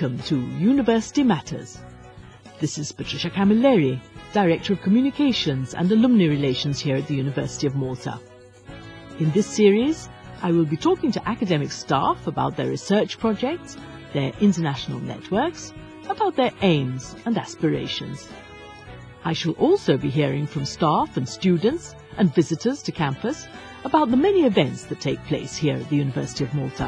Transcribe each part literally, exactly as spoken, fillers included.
Welcome to University Matters. This is Patricia Camilleri, Director of Communications and Alumni Relations here at the University of Malta. In this series, I will be talking to academic staff about their research projects, their international networks, about their aims and aspirations. I shall also be hearing from staff and students and visitors to campus about the many events that take place here at the University of Malta.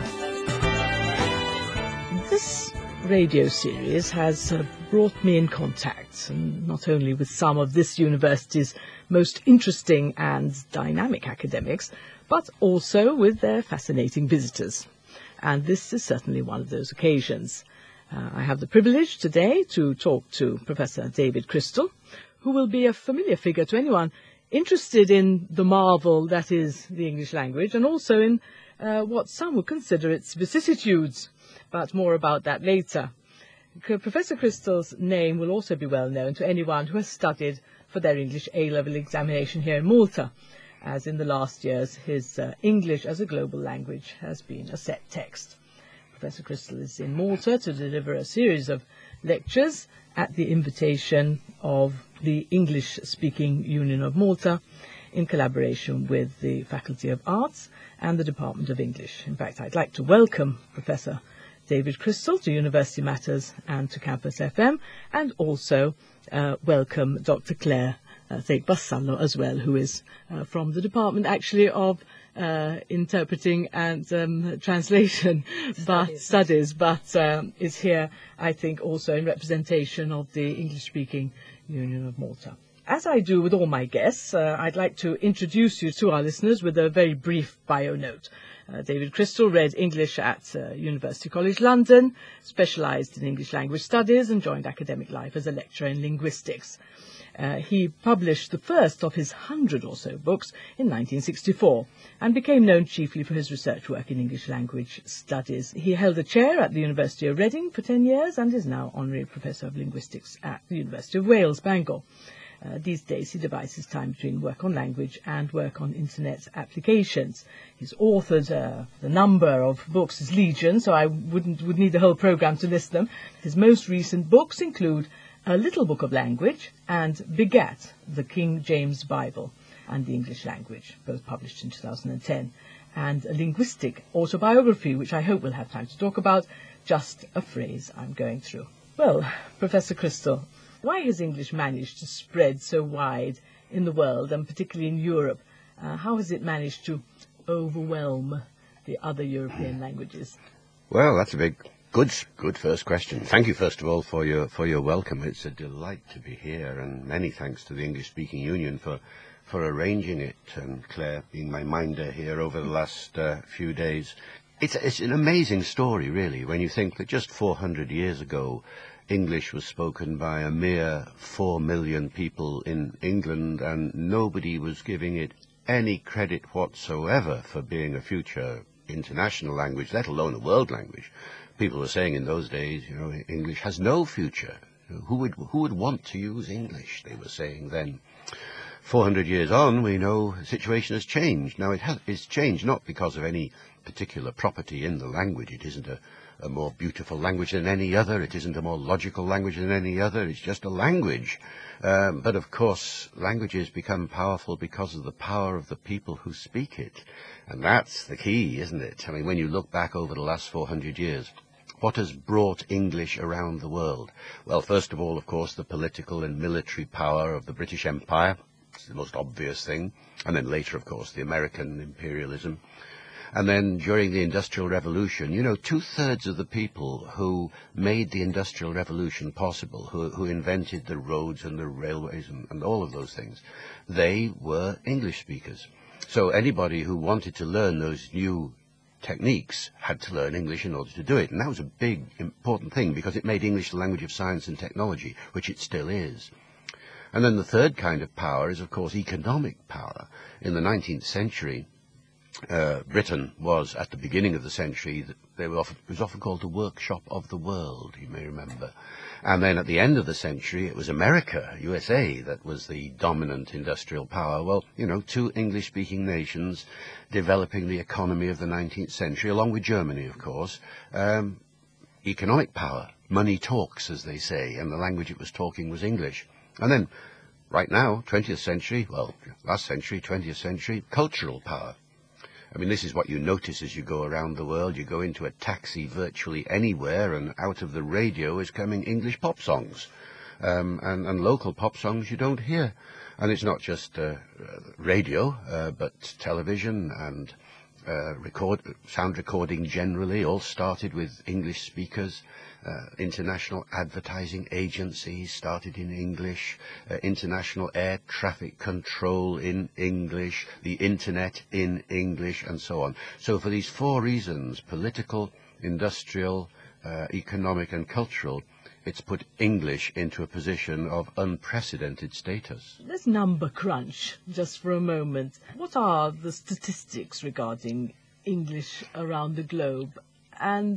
This radio series has uh, brought me in contact, and not only with some of this university's most interesting and dynamic academics, but also with their fascinating visitors. And this is certainly one of those occasions. Uh, I have the privilege today to talk to Professor David Crystal, who will be a familiar figure to anyone interested in the marvel that is the English language, and also in uh, what some would consider its vicissitudes. But more about that later. Professor Crystal's name will also be well known to anyone who has studied for their English A-level examination here in Malta, as in the last years his uh, English as a global language has been a set text. Professor Crystal is in Malta to deliver a series of lectures at the invitation of the English-Speaking Union of Malta in collaboration with the Faculty of Arts and the Department of English. In fact, I'd like to welcome Professor David Crystal to University Matters and to Campus F M, and also uh, welcome Doctor Claire uh, Tate Vassallo as well, who is uh, from the Department actually of uh, Interpreting and um, Translation studies, but, studies, but um, is here, I think, also in representation of the English-Speaking Union of Malta. As I do with all my guests, uh, I'd like to introduce you to our listeners with a very brief bio note. Uh, David Crystal read English at uh, University College London, specialised in English language studies, and joined academic life as a lecturer in linguistics. Uh, he published the first of his hundred or so books in nineteen sixty-four and became known chiefly for his research work in English language studies. He held a chair at the University of Reading for ten years and is now Honorary Professor of Linguistics at the University of Wales, Bangor. Uh, these days he divides his time between work on language and work on internet applications. He's authored uh, the number of books is legion, so I wouldn't would need the whole programme to list them. His most recent books include A Little Book of Language and Begat, the King James Bible and the English Language, both published in two thousand ten, and a linguistic autobiography, which I hope we'll have time to talk about, Just a Phrase I'm Going Through. Well, Professor Crystal, why has English managed to spread so wide in the world, and particularly in Europe? Uh, how has it managed to overwhelm the other European languages? Well, that's a big, good, good first question. Thank you, first of all, for your for your welcome. It's a delight to be here, and many thanks to the English-Speaking Union for for arranging it, and Claire being my minder here over the last uh, few days. It's it's an amazing story, really, when you think that just four hundred years ago, English was spoken by a mere four million people in England, and nobody was giving it any credit whatsoever for being a future international language, let alone a world language. People were saying in those days, you know, English has no future. Who would who would want to use English? They were saying then. four hundred years on, we know the situation has changed. Now, it has it's changed not because of any particular property in the language. It isn't a a more beautiful language than any other. It isn't a more logical language than any other. It's just a language. Um, but of course, languages become powerful because of the power of the people who speak it. And that's the key, isn't it? I mean, when you look back over the last four hundred years, what has brought English around the world? Well, first of all, of course, the political and military power of the British Empire. It's the most obvious thing. And then later, of course, the American imperialism. And then during the Industrial Revolution, you know, two-thirds of the people who made the Industrial Revolution possible, who, who invented the roads and the railways and, and all of those things, they were English speakers. So anybody who wanted to learn those new techniques had to learn English in order to do it. And that was a big, important thing, because it made English the language of science and technology, which it still is. And then the third kind of power is, of course, economic power. In the nineteenth century, Uh, Britain was, at the beginning of the century, they were often, it was often called the workshop of the world, you may remember. And then at the end of the century, it was America, U S A, that was the dominant industrial power. Well, you know, two English-speaking nations developing the economy of the nineteenth century, along with Germany, of course, um, economic power. Money talks, as they say, and the language it was talking was English. And then, right now, twentieth century, well, last century, twentieth century, cultural power. I mean, this is what you notice as you go around the world. You go into a taxi virtually anywhere, and out of the radio is coming English pop songs. Um, and, and local pop songs you don't hear. And it's not just uh, radio, uh, but television and uh, record, sound recording generally, all started with English speakers. Uh, international advertising agencies started in English, uh, international air traffic control in English, the internet in English, and so on. So for these four reasons, political, industrial, uh, economic and cultural, it's put English into a position of unprecedented status. Let's number crunch just for a moment. What are the statistics regarding English around the globe? And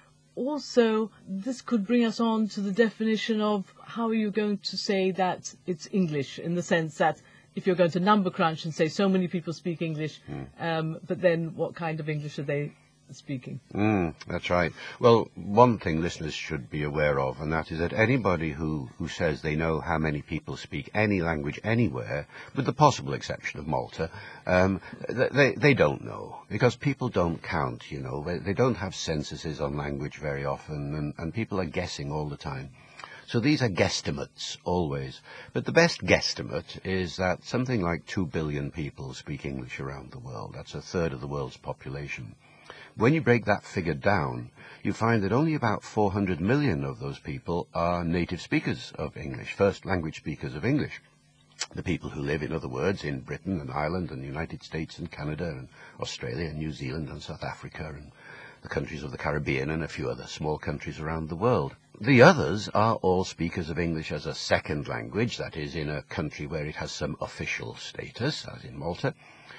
also, this could bring us on to the definition of how are you going to say that it's English, in the sense that if you're going to number crunch and say so many people speak English, mm. um, but then what kind of English are they speaking? Mm, that's right. Well, one thing listeners should be aware of, and that is that anybody who, who says they know how many people speak any language anywhere, with the possible exception of Malta, um, they, they don't know, because people don't count, you know. They, they don't have censuses on language very often, and, and people are guessing all the time. So these are guesstimates, always. But the best guesstimate is that something like two billion people speak English around the world. That's a third of the world's population. When you break that figure down, you find that only about four hundred million of those people are native speakers of English, first language speakers of English. The people who live, in other words, in Britain and Ireland and the United States and Canada and Australia and New Zealand and South Africa and the countries of the Caribbean and a few other small countries around the world. The others are all speakers of English as a second language, that is, in a country where it has some official status, as in Malta,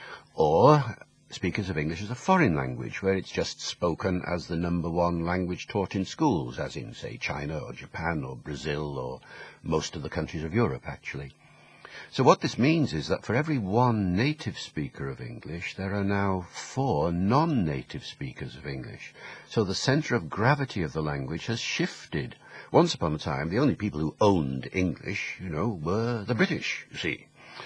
or speakers of English as a foreign language, where it's just spoken as the number one language taught in schools, as in, say, China or Japan or Brazil or most of the countries of Europe, actually. So what this means is that for every one native speaker of English, there are now four non-native speakers of English. So the centre of gravity of the language has shifted. Once upon a time, the only people who owned English, you know, were the British, you see.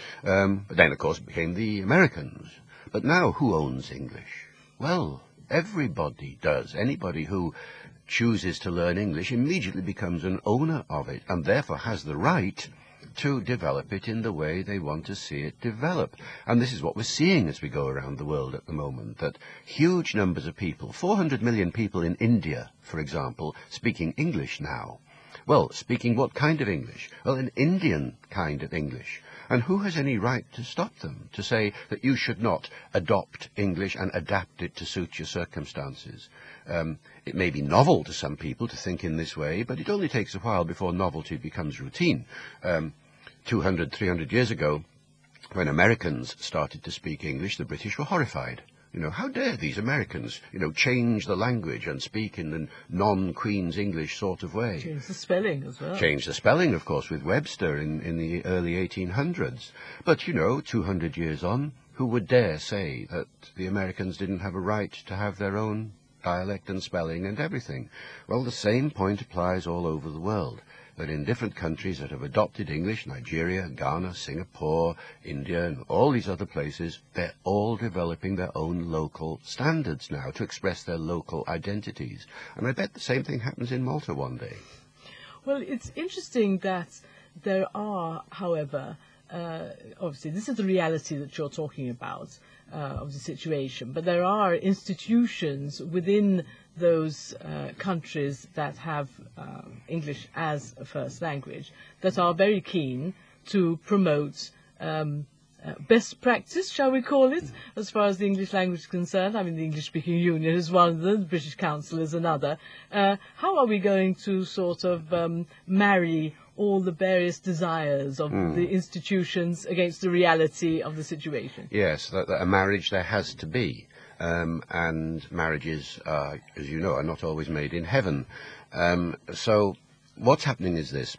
Um, but then, of course, it became the Americans. But now, who owns English? Well, everybody does. Anybody who chooses to learn English immediately becomes an owner of it, and therefore has the right to develop it in the way they want to see it develop. And this is what we're seeing as we go around the world at the moment, that huge numbers of people, four hundred million people in India, for example, speaking English now. Well, speaking what kind of English? Well, an Indian kind of English. And who has any right to stop them, to say that you should not adopt English and adapt it to suit your circumstances? Um, it may be novel to some people to think in this way, but it only takes a while before novelty becomes routine. Um, two hundred, three hundred years ago, when Americans started to speak English, the British were horrified. You know, how dare these Americans, you know, change the language and speak in the non-Queen's English sort of way. Change the spelling as well. Change the spelling, of course, with Webster in, in the early eighteen hundreds. But, you know, two hundred years on, who would dare say that the Americans didn't have a right to have their own dialect and spelling and everything? Well, the same point applies all over the world. That in different countries that have adopted English, Nigeria, Ghana, Singapore, India, and all these other places, they're all developing their own local standards now to express their local identities. And I bet the same thing happens in Malta one day. Well, it's interesting that there are, however, uh, obviously this is the reality that you're talking about uh, of the situation, but there are institutions within those uh, countries that have uh, English as a first language that are very keen to promote um, uh, best practice, shall we call it, as far as the English language is concerned. I mean, the English Speaking Union is one of them, the British Council is another. Uh, how are we going to sort of um, marry all the various desires of mm. the institutions against the reality of the situation? Yes, that, that a marriage there has to be. Um, and marriages, uh, as you know, are not always made in heaven. Um, so what's happening is this.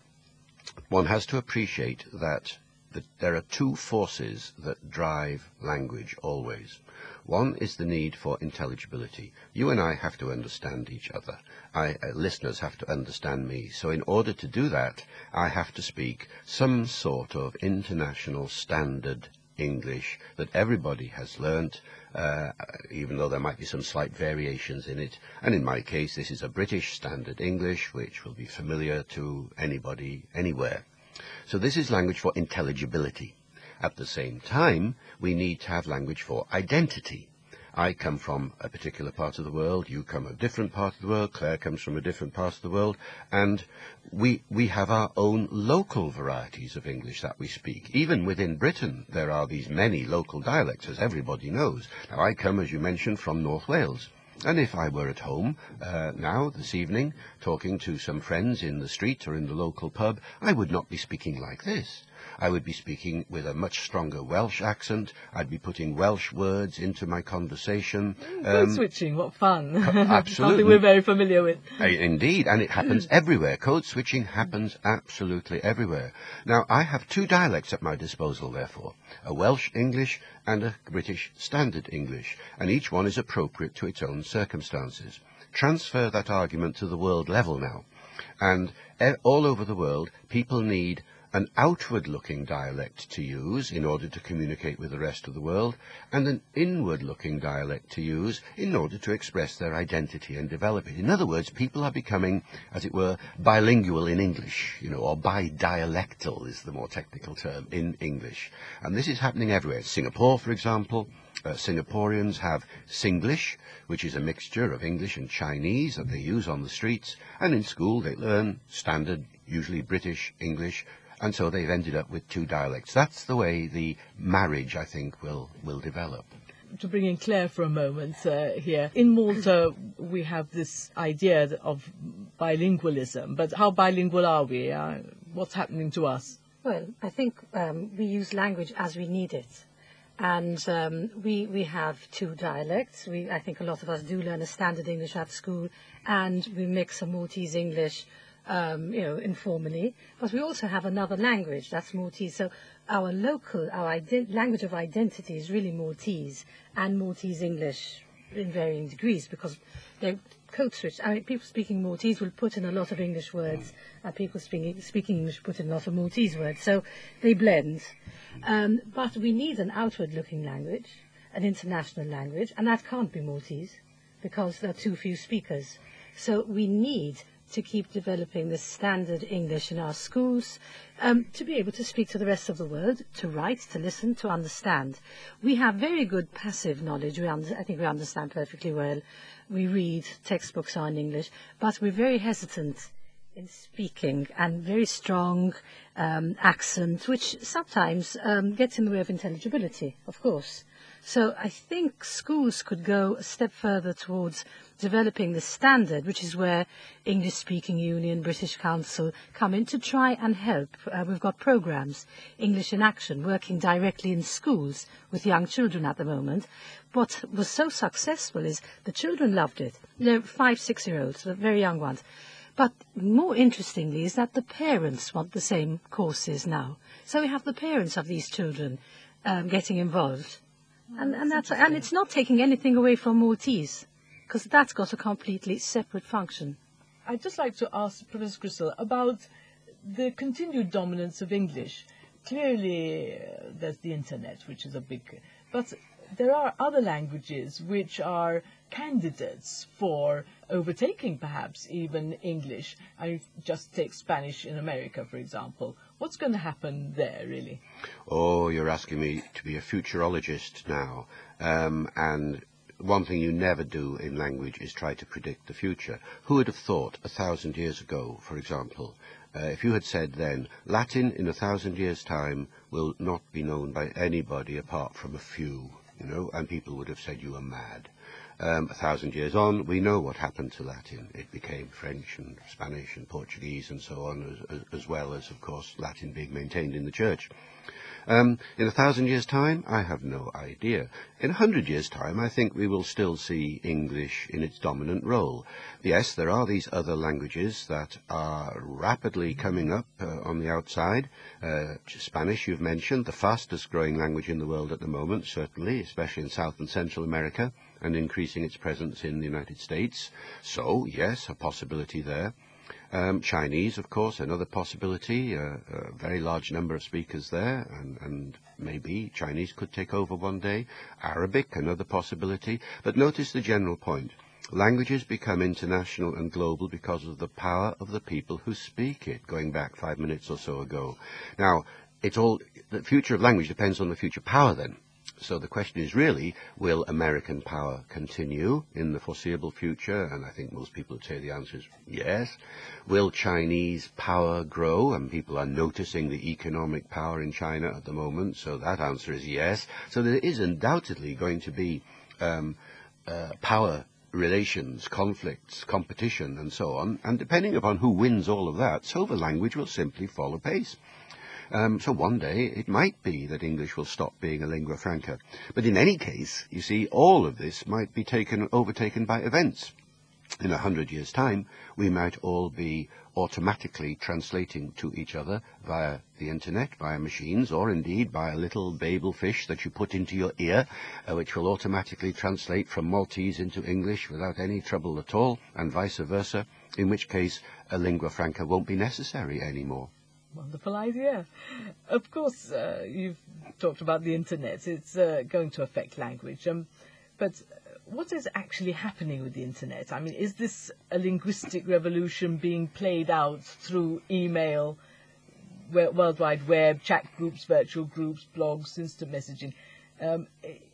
One has to appreciate that, that there are two forces that drive language always. One is the need for intelligibility. You and I have to understand each other. I, uh, listeners have to understand me. So in order to do that, I have to speak some sort of international standard English that everybody has learnt, uh, even though there might be some slight variations in it. And in my case, this is a British standard English, which will be familiar to anybody, anywhere. So this is language for intelligibility. At the same time, we need to have language for identity. I come from a particular part of the world, you come from a different part of the world, Claire comes from a different part of the world, and we, we have our own local varieties of English that we speak. Even within Britain, there are these many local dialects, as everybody knows. Now, I come, as you mentioned, from North Wales. And if I were at home uh, now, this evening, talking to some friends in the street or in the local pub, I would not be speaking like this. I would be speaking with a much stronger Welsh accent. I'd be putting Welsh words into my conversation. Mm, code um, switching, what fun. Absolutely. Something we're very familiar with. Uh, indeed, and it happens everywhere. Code switching happens absolutely everywhere. Now, I have two dialects at my disposal, therefore, a Welsh English and a British Standard English, and each one is appropriate to its own circumstances. Transfer that argument to the world level now, and e- all over the world, people need an outward-looking dialect to use in order to communicate with the rest of the world, and an inward-looking dialect to use in order to express their identity and develop it. In other words, people are becoming, as it were, bilingual in English, you know, or bidialectal is the more technical term, in English. And this is happening everywhere. Singapore, for example, uh, Singaporeans have Singlish, which is a mixture of English and Chinese that they use on the streets, and in school they learn standard, usually British English, and so they've ended up with two dialects. That's the way the marriage, I think, will, will develop. To bring in Claire for a moment uh, here. In Malta, we have this idea of bilingualism, but how bilingual are we? Uh, what's happening to us? Well, I think um, we use language as we need it. And um, we, we have two dialects. We, I think a lot of us do learn a standard English at school, and we mix a Maltese English Um, you know, informally, but we also have another language, that's Maltese. So our local, our ident- language of identity is really Maltese, and Maltese English in varying degrees, because they're code switched. I mean, people speaking Maltese will put in a lot of English words, and people speaking, speaking English put in a lot of Maltese words, so they blend. Um, but we need an outward-looking language, an international language, and that can't be Maltese, because there are too few speakers. So we need to keep developing the standard English in our schools, um, to be able to speak to the rest of the world, to write, to listen, to understand. We have very good passive knowledge. We under, I think we understand perfectly well. We read, textbooks are in English, but we're very hesitant in speaking, and very strong um, accent, which sometimes um, gets in the way of intelligibility, of course. So I think schools could go a step further towards developing the standard, which is where English Speaking Union, British Council come in to try and help. Uh, we've got programs, English in Action, working directly in schools with young children at the moment. What was so successful is the children loved it. They're five, six-year-olds, the very young ones. But more interestingly is that the parents want the same courses now. So we have the parents of these children um, getting involved. And, and, that's, and it's not taking anything away from Maltese, because that's got a completely separate function. I'd just like to ask Professor Crystal about the continued dominance of English. Clearly, uh, there's the internet, which is a big... But there are other languages which are candidates for overtaking, perhaps, even English. I just take Spanish in America, for example. What's going to happen there, really? Oh, you're asking me to be a futurologist now. Um, and one thing you never do in language is try to predict the future. Who would have thought a thousand years ago, for example, uh, if you had said then, Latin in a thousand years' time will not be known by anybody apart from a few, you know, and people would have said you were mad. Um, a thousand years on, we know what happened to Latin. It became French and Spanish and Portuguese and so on, as, as, as well as, of course, Latin being maintained in the church. Um, in a thousand years' time, I have no idea. In a hundred years' time, I think we will still see English in its dominant role. Yes, there are these other languages that are rapidly coming up uh, on the outside. Uh, Spanish, you've mentioned, the fastest growing language in the world at the moment, certainly, especially in South and Central America, and increasing its presence in the United States. So, yes, a possibility there. Um, Chinese, of course, another possibility, uh, a very large number of speakers there, and, and maybe Chinese could take over one day. Arabic, another possibility. But notice the general point. Languages become international and global because of the power of the people who speak it, going back five minutes or so ago. Now, it's all, the future of language depends on the future power then. So the question is really, will American power continue in the foreseeable future? And I think most people would say the answer is yes. Will Chinese power grow? And people are noticing the economic power in China at the moment, so that answer is yes. So there is undoubtedly going to be um, uh, power relations, conflicts, competition, and so on. And depending upon who wins all of that, so the language will simply follow pace. Um, so one day it might be that English will stop being a lingua franca. But in any case, you see, all of this might be taken overtaken by events. In a hundred years' time, we might all be automatically translating to each other via the internet, via machines, or indeed by a little Babel fish that you put into your ear, uh, which will automatically translate from Maltese into English without any trouble at all, and vice versa, in which case a lingua franca won't be necessary anymore. Wonderful idea. Of course, uh, you've talked about the internet. It's uh, going to affect language. Um, but what is actually happening with the internet? I mean, is this a linguistic revolution being played out through email, World Wide Web, chat groups, virtual groups, blogs, instant messaging? Um,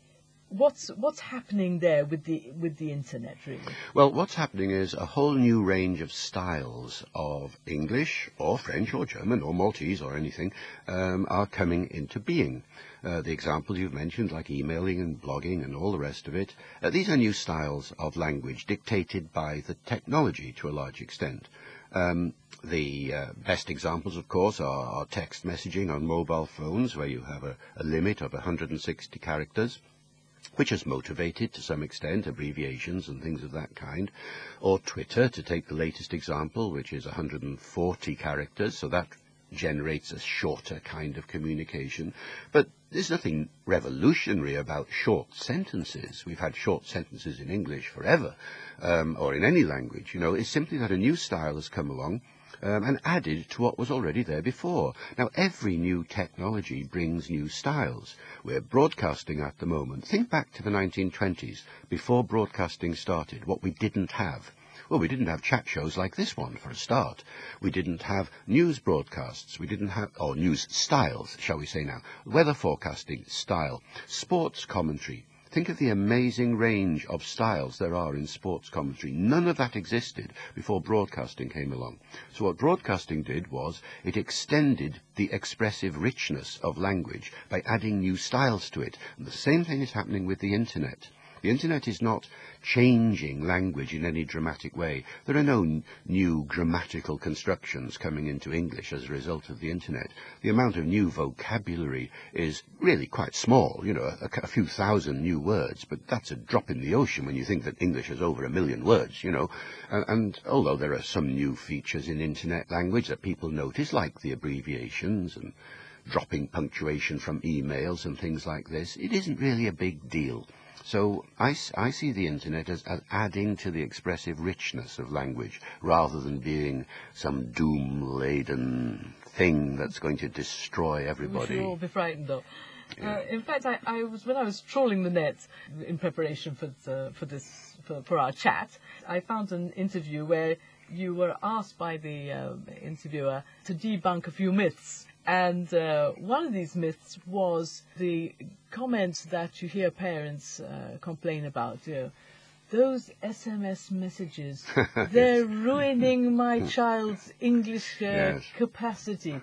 What's what's happening there with the with the internet, really? Well, what's happening is a whole new range of styles of English or French or German or Maltese or anything um, are coming into being. Uh, the examples you've mentioned, like emailing and blogging and all the rest of it, uh, these are new styles of language dictated by the technology to a large extent. Um, the uh, best examples, of course, are, are text messaging on mobile phones, where you have a, a limit of one hundred sixty characters. Which has motivated, to some extent, abbreviations and things of that kind. Or Twitter, to take the latest example, which is one hundred forty characters, so that generates a shorter kind of communication. But there's nothing revolutionary about short sentences. We've had short sentences in English forever, um, or in any language. You know, it's simply that a new style has come along, Um, and added to what was already there before. Now, every new technology brings new styles. We're broadcasting at the moment. Think back to the nineteen twenties, before broadcasting started, what we didn't have. Well, we didn't have chat shows like this one, for a start. We didn't have news broadcasts. We didn't have, or news styles, shall we say now. Weather forecasting style. Sports commentary. Think of the amazing range of styles there are in sports commentary. None of that existed before broadcasting came along. So what broadcasting did was it extended the expressive richness of language by adding new styles to it. And the same thing is happening with the internet. The internet is not changing language in any dramatic way. There are no n- new grammatical constructions coming into English as a result of the internet. The amount of new vocabulary is really quite small, you know, a, a few thousand new words, but that's a drop in the ocean when you think that English has over a million words, you know. And, and although there are some new features in internet language that people notice, like the abbreviations and dropping punctuation from emails and things like this, it isn't really a big deal. So I, I see the internet as, as adding to the expressive richness of language, rather than being some doom-laden thing that's going to destroy everybody. We should all be frightened, though. Yeah. Uh, in fact, I, I was when I was trawling the net in preparation for the, for this for, for our chat, I found an interview where you were asked by the uh, interviewer to debunk a few myths. And uh, one of these myths was the comment that you hear parents uh, complain about. You know, those S M S messages, they're ruining my child's English uh, Yes. capacity.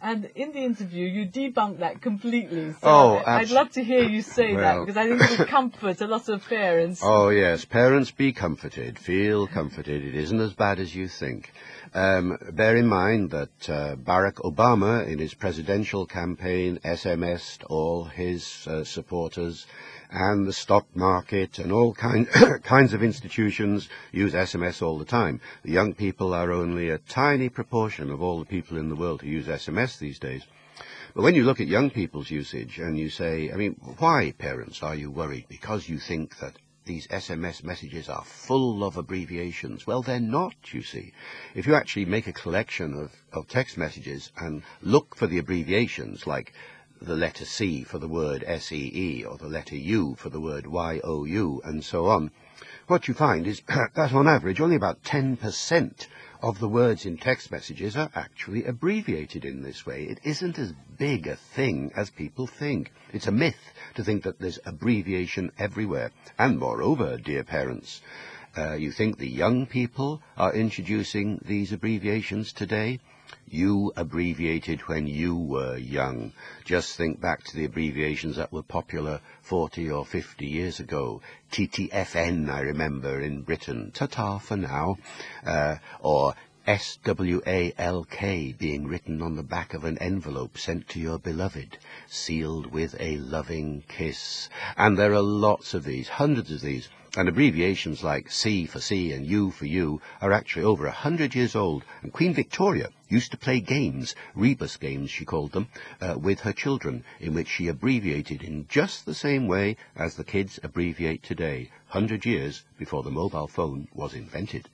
And in the interview, you debunked that completely. So Oh, I- I'd love to hear you say that, well- because I think it would comfort a lot of parents. Oh, yes. Parents, be comforted. Feel comforted. It isn't as bad as you think. Um, bear in mind that uh, Barack Obama, in his presidential campaign, S M S'd all his uh, supporters, and the stock market and all kind, kinds of institutions use S M S all the time. The young people are only a tiny proportion of all the people in the world who use S M S these days. But when you look at young people's usage and you say, I mean, why, parents, are you worried? Because you think that these S M S messages are full of abbreviations. Well, they're not, you see. If you actually make a collection of, of text messages and look for the abbreviations, like the letter C for the word S E E, or the letter U for the word Y O U, and so on, what you find is that on average only about ten percent of the words in text messages are actually abbreviated in this way. It isn't as big a thing as people think. It's a myth to think that there's abbreviation everywhere. And moreover, dear parents, uh, you think the young people are introducing these abbreviations today? You abbreviated when you were young. Just think back to the abbreviations that were popular forty or fifty years ago. T T F N, I remember, in Britain. Ta-ta for now. Uh, or S W A L K being written on the back of an envelope sent to your beloved, sealed with a loving kiss. And there are lots of these, hundreds of these. And abbreviations like C for C and U for U are actually over a hundred years old. And Queen Victoria used to play games, rebus games she called them, uh, with her children, in which she abbreviated in just the same way as the kids abbreviate today, hundred years before the mobile phone was invented.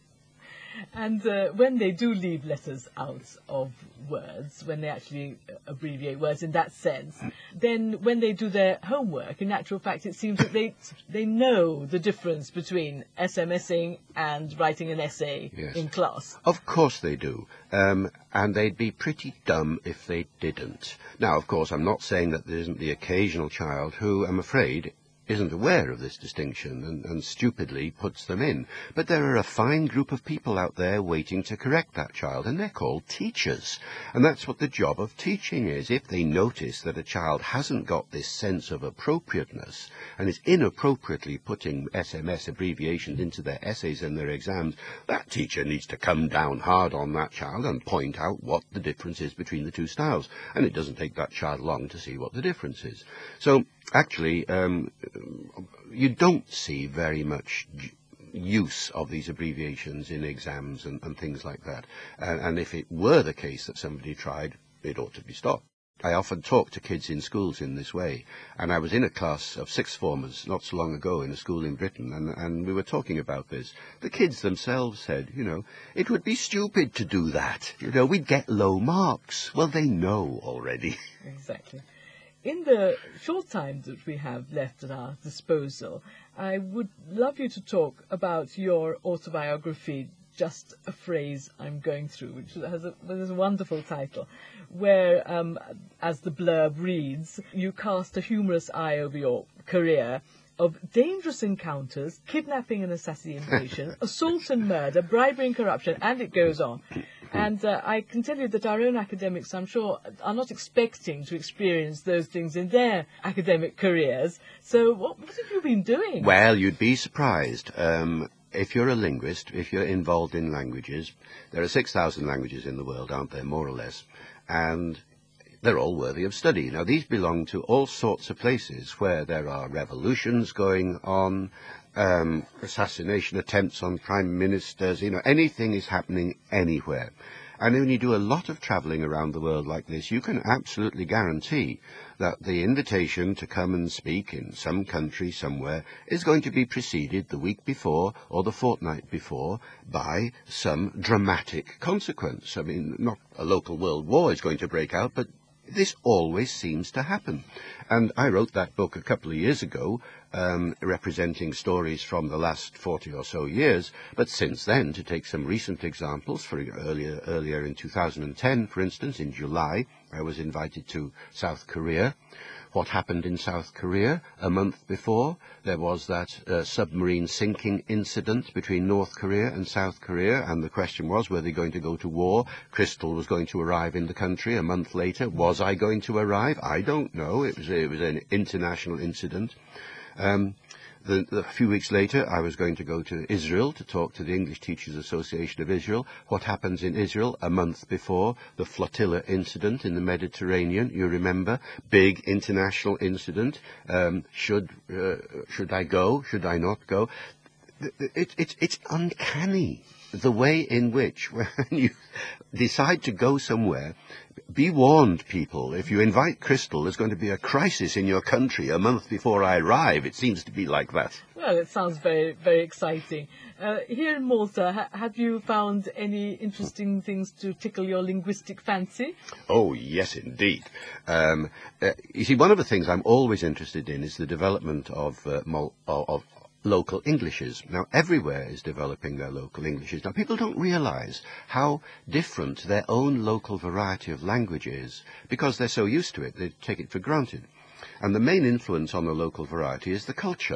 And uh, when they do leave letters out of words, when they actually abbreviate words in that sense, then when they do their homework, in actual fact, it seems that they they know the difference between SMSing and writing an essay Yes. in class. Of course they do. Um, and they'd be pretty dumb if they didn't. Now, of course, I'm not saying that there isn't the occasional child who, I'm afraid, isn't aware of this distinction and, and stupidly puts them in. But there are a fine group of people out there waiting to correct that child, and they're called teachers. And that's what the job of teaching is. If they notice that a child hasn't got this sense of appropriateness and is inappropriately putting S M S abbreviations into their essays and their exams, that teacher needs to come down hard on that child and point out what the difference is between the two styles. And it doesn't take that child long to see what the difference is. So, actually, um, you don't see very much use of these abbreviations in exams and, and things like that. And, and if it were the case that somebody tried, it ought to be stopped. I often talk to kids in schools in this way, and I was in a class of sixth formers not so long ago in a school in Britain, and, and we were talking about this. The kids themselves said, you know, it would be stupid to do that. You know, we'd get low marks. Well, they know already. Exactly. In the short time that we have left at our disposal, I would love you to talk about your autobiography, Just a Phrase I'm Going Through, which has a, has a wonderful title, where, um, as the blurb reads, you cast a humorous eye over your career of dangerous encounters, kidnapping and assassination, assault and murder, bribery and corruption, and it goes on. And uh, I can tell you that our own academics, I'm sure, are not expecting to experience those things in their academic careers. So what, what have you been doing? Well, you'd be surprised. Um, if you're a linguist, if you're involved in languages, there are six thousand languages in the world, aren't there, more or less? And they're all worthy of study. Now, these belong to all sorts of places where there are revolutions going on, um, assassination attempts on prime ministers, you know, anything is happening anywhere. And when you do a lot of travelling around the world like this, you can absolutely guarantee that the invitation to come and speak in some country somewhere is going to be preceded the week before or the fortnight before by some dramatic consequence. I mean, not a local world war is going to break out, but this always seems to happen. And I wrote that book a couple of years ago, um, representing stories from the last forty or so years. But since then, to take some recent examples, for earlier, earlier in two thousand ten, for instance, in July, I was invited to South Korea, what happened in South Korea a month before. There was that uh, submarine sinking incident between North Korea and South Korea, and the question was, were they going to go to war? Crystal was going to arrive in the country a month later. Was I going to arrive? I don't know. It was, it was an international incident. Um, The, the, a few weeks later, I was going to go to Israel to talk to the English Teachers Association of Israel. What happens in Israel a month before? The flotilla incident in the Mediterranean, you remember? Big international incident. Um, should uh, should I go? Should I not go? It, it, it's uncanny, the way in which, when you decide to go somewhere, be warned, people. If you invite Crystal, there's going to be a crisis in your country a month before I arrive. It seems to be like that. Well, it sounds very, very exciting. Uh, here in Malta, ha- have you found any interesting things to tickle your linguistic fancy? Oh, yes, indeed. Um, uh, you see, one of the things I'm always interested in is the development of, uh, mul- of, of local Englishes. Now, everywhere is developing their local Englishes. Now, people don't realise how different their own local variety of language is, because they're so used to it, they take it for granted. And the main influence on the local variety is the culture.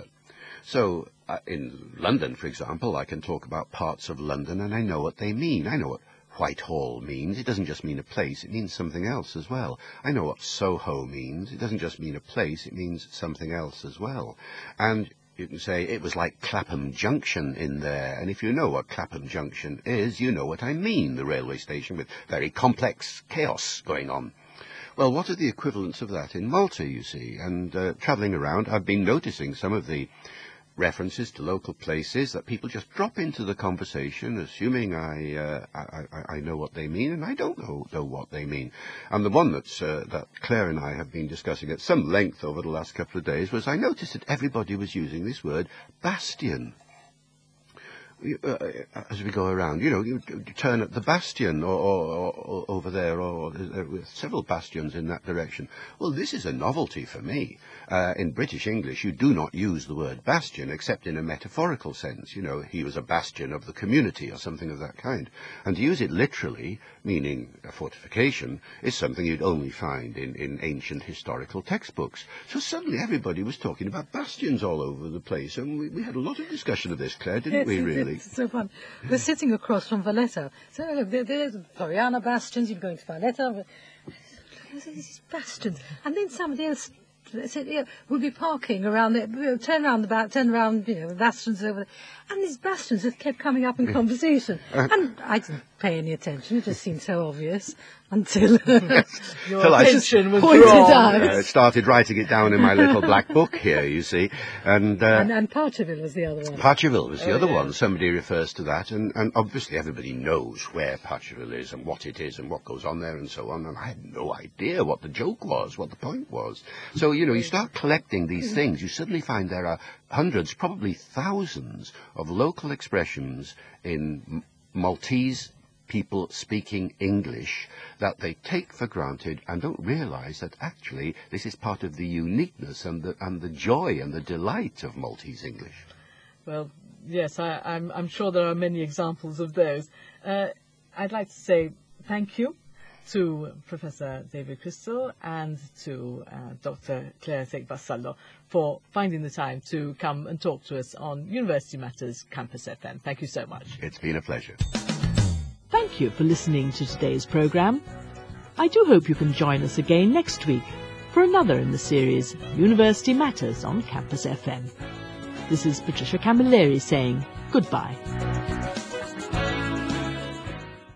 So, uh, in London, for example, I can talk about parts of London and I know what they mean. I know what Whitehall means. It doesn't just mean a place, it means something else as well. I know what Soho means. It doesn't just mean a place, it means something else as well. And you can say it was like Clapham Junction in there, and if you know what Clapham Junction is, you know what I mean, the railway station with very complex chaos going on. Well, what are the equivalents of that in Malta, you see? And uh, travelling around, I've been noticing some of the references to local places that people just drop into the conversation, assuming I, uh, I, I, I know what they mean, and I don't know, know what they mean. And the one that's, uh, that Claire and I have been discussing at some length over the last couple of days was I noticed that everybody was using this word bastion. Uh, as we go around, you know, you, you turn at the bastion or, or, or over there, or uh, with several bastions in that direction. Well, this is a novelty for me. Uh, in British English, you do not use the word bastion except in a metaphorical sense. You know, he was a bastion of the community or something of that kind. And to use it literally, meaning a fortification, is something you'd only find in, in ancient historical textbooks. So suddenly everybody was talking about bastions all over the place, and we, we had a lot of discussion of this, Claire, didn't It's, we, it's, really? it's so fun. We're sitting across from Valletta. So look, there, there's Floriana bastions, you're going to Valletta. These bastions. And then somebody else said, yeah, we'll be parking around there, we'll turn around the back, turn around, you know, the bastions over there. And these bastions just kept coming up in conversation. And I didn't pay any attention, it just seemed so obvious until Your Till I attention was pointed drawn. out. uh, started writing it down in my little black book here, you see. And, uh, And, and Parcherville was the other one. Parcherville was the Oh, other yeah. one. Somebody refers to that, and, and obviously everybody knows where Parcherville is and what it is and what goes on there and so on. And I had no idea what the joke was, what the point was. So, you know, you start collecting these things, you suddenly find there are hundreds, probably thousands of local expressions in M- Maltese people speaking English that they take for granted and don't realise that actually this is part of the uniqueness and the, and the joy and the delight of Maltese English. Well, yes, I, I'm, I'm sure there are many examples of those. Uh, I'd like to say thank you to Professor David Crystal and to uh, Doctor Claire Segbassallo for finding the time to come and talk to us on University Matters Campus F M. Thank you so much. It's been a pleasure. Thank you for listening to today's programme. I do hope you can join us again next week for another in the series University Matters on Campus F M. This is Patricia Camilleri saying goodbye.